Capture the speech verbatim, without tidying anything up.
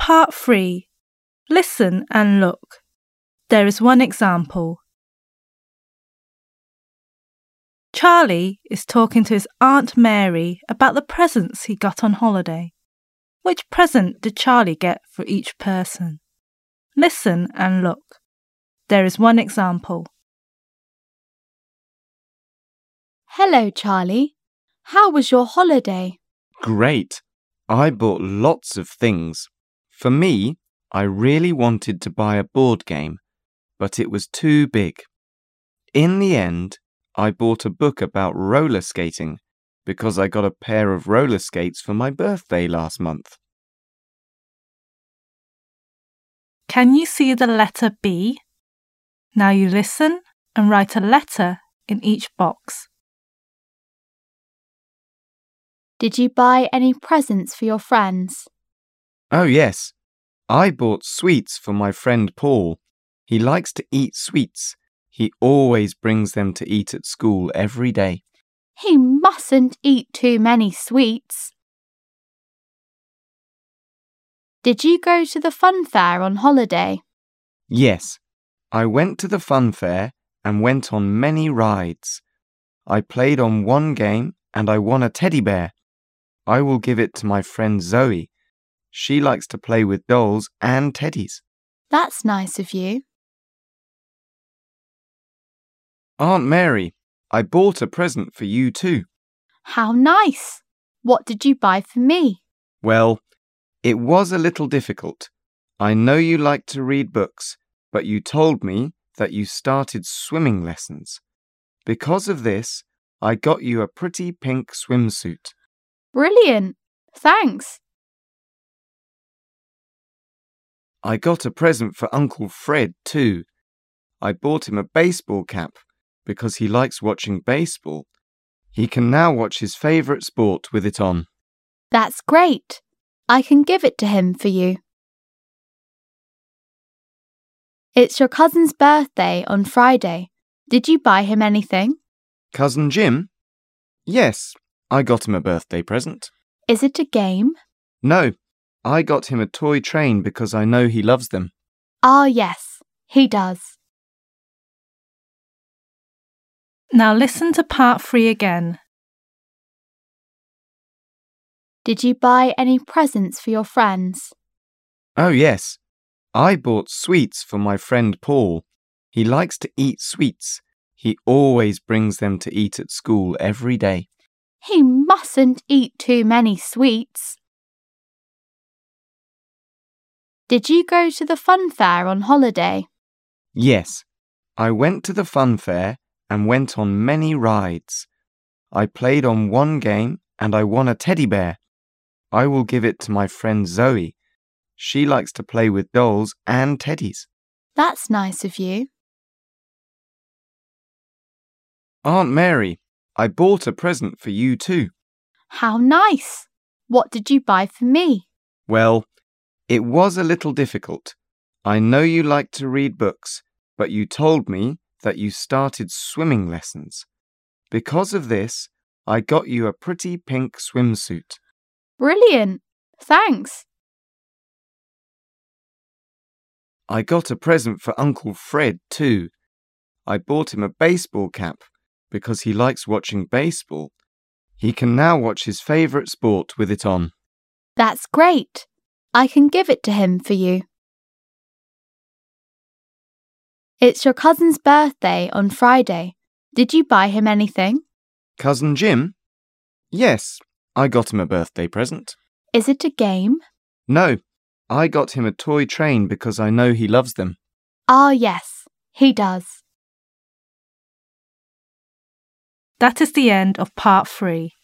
part three. Listen and look. There is one example. Charlie is talking to his Aunt Mary about the presents he got on holiday. Which present did Charlie get for each person? Listen and look. There is one example. Hello, Charlie. How was your holiday? Great. I bought lots of things. For me, I really wanted to buy a board game, but it was too big. In the end, I bought a book about roller skating because I got a pair of roller skates for my birthday last month. Can you see the letter B? Now you listen and write a letter in each box. Did you buy any presents for your friends? Oh yes, I bought sweets for my friend Paul. He likes to eat sweets. He always brings them to eat at school every day. He mustn't eat too many sweets. Did you go to the fun fair on holiday? Yes, I went to the fun fair and went on many rides. I played on one game and I won a teddy bear. I will give it to my friend Zoe. She likes to play with dolls and teddies. That's nice of you. Aunt Mary, I bought a present for you too. How nice! What did you buy for me? Well, it was a little difficult. I know you like to read books, but you told me that you started swimming lessons. Because of this, I got you a pretty pink swimsuit. Brilliant! Thanks. I got a present for Uncle Fred too. I bought him a baseball cap because he likes watching baseball. He can now watch his favourite sport with it on. That's great. I can give it to him for you. It's your cousin's birthday on Friday. Did you buy him anything? Cousin Jim? Yes, I got him a birthday present. Is it a game? No, I got him a toy train because I know he loves them. Ah, yes, he does. Now listen to part three again. Did you buy any presents for your friends? Oh yes, I bought sweets for my friend Paul. He likes to eat sweets. He always brings them to eat at school every day. He mustn't eat too many sweets. Did you go to the fun fair on holiday? Yes, I went to the fun fair and went on many rides. I played on one game and I won a teddy bear. I will give it to my friend Zoe. She likes to play with dolls and teddies. That's nice of you. Aunt Mary, I bought a present for you too. How nice! What did you buy for me? Well, it was a little difficult. I know you like to read books, but you told me that you started swimming lessons. Because of this, I got you a pretty pink swimsuit. Brilliant! Thanks. I got a present for Uncle Fred too. I bought him a baseball cap because he likes watching baseball. He can now watch his favourite sport with it on. That's great. I can give it to him for you. It's your cousin's birthday on Friday. Did you buy him anything? Cousin Jim? Yes, I got him a birthday present. Is it a game? No, I got him a toy train because I know he loves them. Ah, yes, he does. That is the end of part three.